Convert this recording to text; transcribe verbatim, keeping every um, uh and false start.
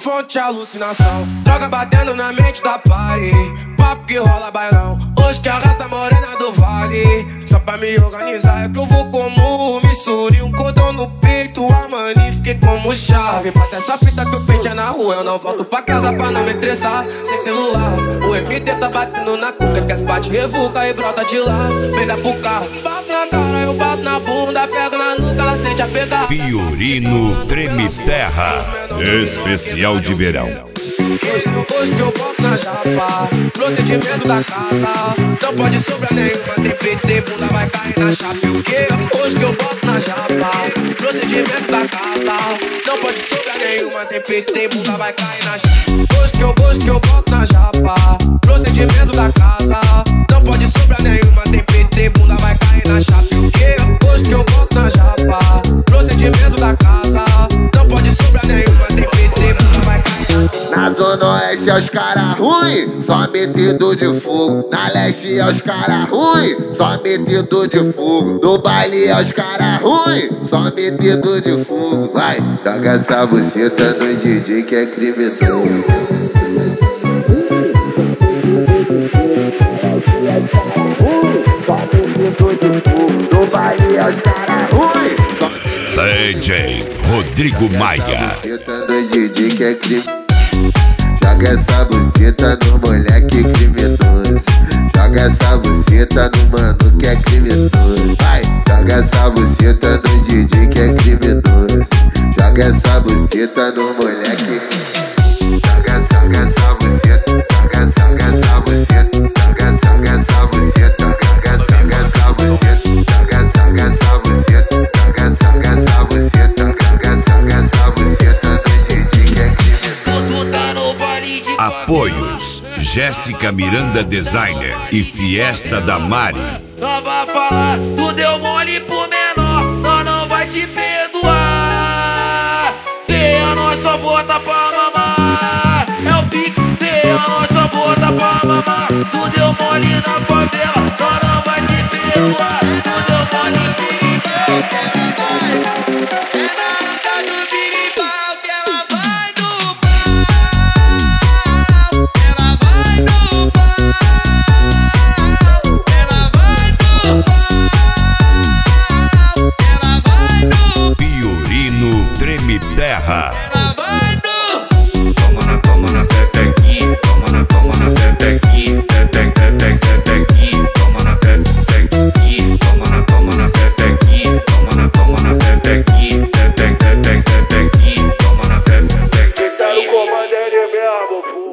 fonte de alucinação. Droga batendo na mente da party, papo que rola bailão. Hoje que arrasta a morena do vale. Só pra me organizar é que eu vou como misture um cordão no peito, a mani fiquei como chave. Passa essa fita que o pente é na rua, eu não volto pra casa pra não me estressar. Sem celular, o M D tá batendo na cuca, que as partes revuca e brota de lá. Pega pro carro, bato na cara, eu bato na bunda, pego na nuca, ela sente a pegar. Piorino Treme Terra, especial de verão. Hoje, hoje que eu volto na japa, procedimento da casa, não pode sobrar nenhuma, tem P T, bunda vai cair na chapa. E o quê? Hoje que eu volto na japa, procedimento da casa, não pode sobrar nenhuma, tem P T, bunda vai cair na chapa. Hoje que eu, hoje que eu volto na japa, procedimento da casa, não pode sobrar nenhuma, tem P T, bunda vai cair na chapa. E o quê? Hoje que eu volto na japa, procedimento da casa, não pode sobrar nenhuma, tem P T, bunda vai cair na chapa. Na zona oeste é os cara ruim, só metido de fogo. Na leste é os cara ruim, só metido de fogo. No baile é os cara ruim, só metido de fogo. Vai, joga essa buceta no D J que é criminoso. No baile é os cara ruim, D J Rodrigo Maia. no D J que é criminoso. Joga essa buceta no moleque criminoso. Joga essa buceta no mano que é criminoso. Vai, joga essa buceta no D J que é criminoso. Joga essa buceta no moleque. Joga, joga essa buceta. Joga, joga essa buceta. Joga, joga essa buceta. Joga, joga essa buceta. Joga, joga essa buceta. Joga, joga essa buceta. Joga, joga essa buceta no D J que é criminoso. Apoios: Jéssica Miranda Designer e Fiesta da Mari. Não vai falar, tu deu mole pro menor, nós não vai te perdoar. Feia, nós só bota pra mamar. É o pique, feia, nós só bota pra mamar. Tu deu mole na favela, nós não vai te perdoar. Tu deu mole, Piorino Treme Terra. toma na, toma na pepequinha, toma na, toma na pepequinha, pepe, pepe, pepequinha, toma na pepequinha, toma na, toma na pepequinha, toma na, toma na pepequinha, pepe, pepe, pepequinha, toma na pepequinha. Tá no comando ele mesmo,